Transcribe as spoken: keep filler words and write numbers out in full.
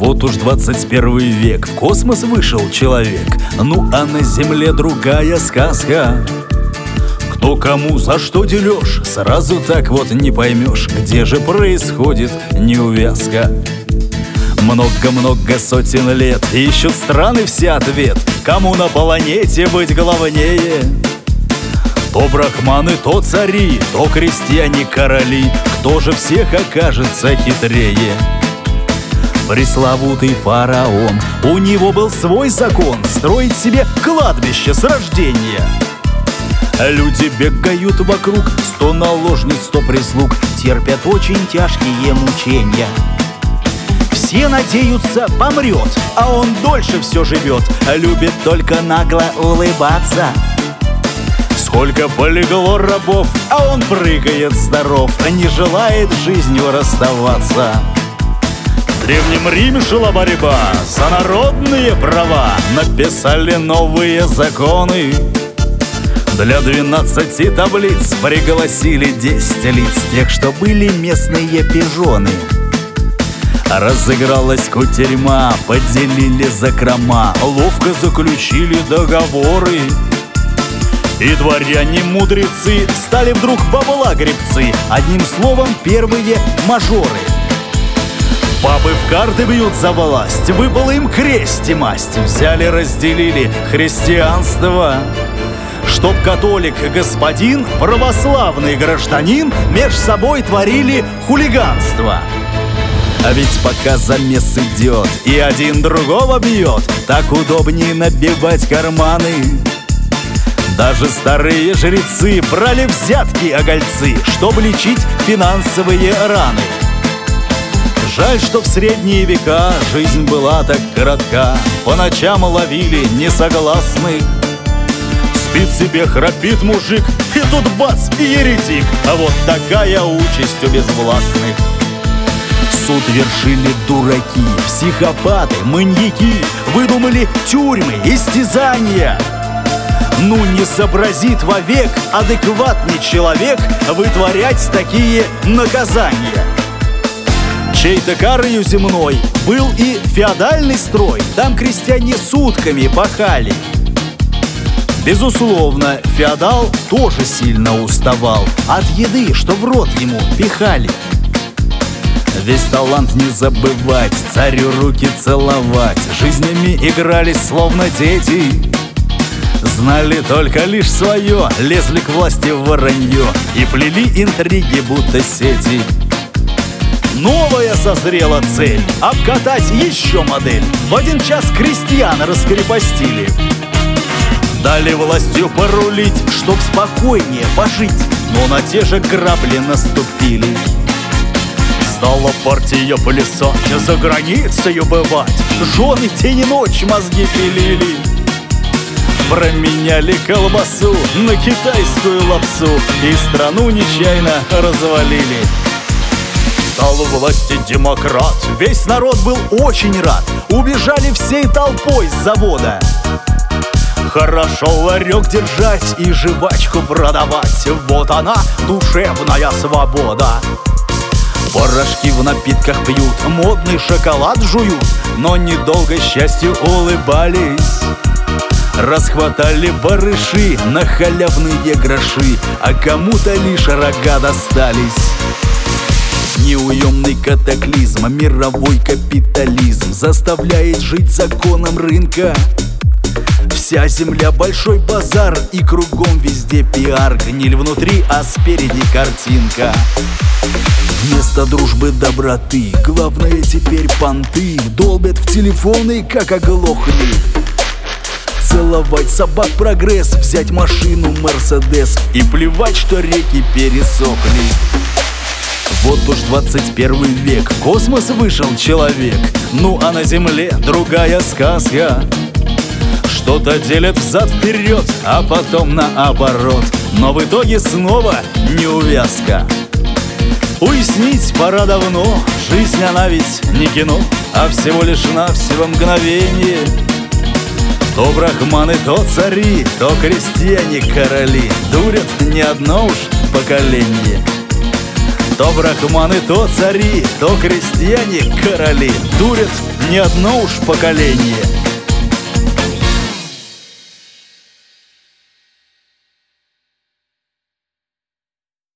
Вот уж двадцать первый век, в космос вышел человек. Ну а на земле другая сказка. Кто кому за что делешь, сразу так вот не поймешь, где же происходит неувязка. Много-много сотен лет ищут страны все ответ, кому на планете быть главнее. То брахманы, то цари, то крестьяне короли, кто же всех окажется хитрее? Пресловутый фараон, у него был свой закон — строить себе кладбище с рождения. Люди бегают вокруг, сто наложниц, сто прислуг, терпят очень тяжкие мучения. Все надеются, помрет, а он дольше все живет, любит только нагло улыбаться. Сколько полегло рабов, а он прыгает здоров, не желает с жизнью расставаться. В Древнем Риме шла борьба за народные права, написали новые законы. Для двенадцати таблиц пригласили десять лиц, тех, что были местные пижоны. Разыгралась кутерьма, поделили закрома, ловко заключили договоры. И дворяне-мудрецы стали вдруг бабла-гребцы, одним словом, первые мажоры. Папы в карты бьют за власть, выпала им кресть и масть, взяли, разделили христианство. Чтоб католик господин, православный гражданин меж собой творили хулиганство. А ведь пока замес идет и один другого бьет, так удобнее набивать карманы. Даже старые жрецы брали взятки огольцы, чтоб лечить финансовые раны. Жаль, что в средние века жизнь была так коротка, по ночам ловили несогласных. Спит себе, храпит мужик, и тут бац, и еретик. А вот такая участь у безвластных. Суд вершили дураки, психопаты, маньяки, выдумали тюрьмы, истязания. Ну не сообразит вовек адекватный человек вытворять такие наказания. Чей-то карою земной был и феодальный строй, там крестьяне сутками пахали. Безусловно, феодал тоже сильно уставал от еды, что в рот ему пихали. Весь талант не забывать, царю руки целовать, жизнями игрались словно дети. Знали только лишь свое, лезли к власти в воронье и плели интриги, будто сети. Новая созрела цель — обкатать еще модель. В один час крестьян раскрепостили. Дали властью порулить, чтоб спокойнее пожить, но на те же грабли наступили. Стала партия пылесать, за границей бывать, жены день и ночь мозги пилили. Променяли колбасу на китайскую лапсу и страну нечаянно развалили. Стал у власти демократ, весь народ был очень рад, убежали всей толпой с завода. Хорошо ларек держать и жвачку продавать, вот она, душевная свобода. Порошки в напитках пьют, модный шоколад жуют, но недолго счастью улыбались. Расхватали барыши на халявные гроши, а кому-то лишь рога достались. Неуемный катаклизм, мировой капитализм заставляет жить законом рынка. Вся земля большой базар, и кругом везде пиар. Гниль внутри, а спереди картинка. Вместо дружбы доброты главное теперь понты. Долбят в телефоны, как оглохли. Целовать собак прогресс, взять машину Мерседес и плевать, что реки пересохли. Вот уж двадцать первый век, в космос вышел человек. Ну а на земле другая сказка. Что-то делят взад-вперед, а потом наоборот, но в итоге снова неувязка. Уяснить пора давно, жизнь она ведь не кино, а всего лишь навсего мгновение. То брахманы, то цари, то крестьяне короли дурят не одно уж поколение. То брахманы, то цари, то крестьяне короли дурят не одно уж поколение.